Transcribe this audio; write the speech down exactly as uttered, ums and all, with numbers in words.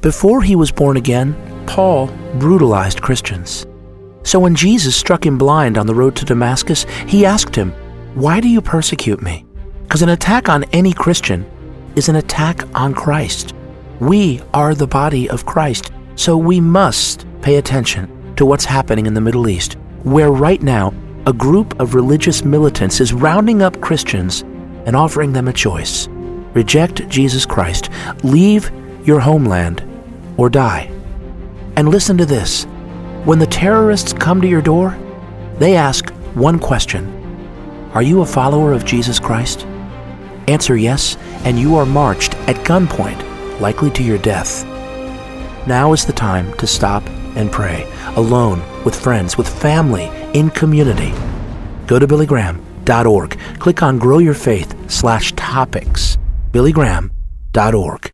Before he was born again, Paul brutalized Christians. So when Jesus struck him blind on the road to Damascus, he asked him, "Why do you persecute me?" Because an attack on any Christian is an attack on Christ. We are the body of Christ, so we must pay attention to what's happening in the Middle East, where right now a group of religious militants is rounding up Christians and offering them a choice. Reject Jesus Christ, leave your homeland, or die. And listen to this. When the terrorists come to your door, they ask one question. Are you a follower of Jesus Christ? Answer yes, and you are marched at gunpoint, likely to your death. Now is the time to stop and pray, alone, with friends, with family, in community. Go to billy graham dot org. Click on Grow Your Faith slash topics. billy graham dot org.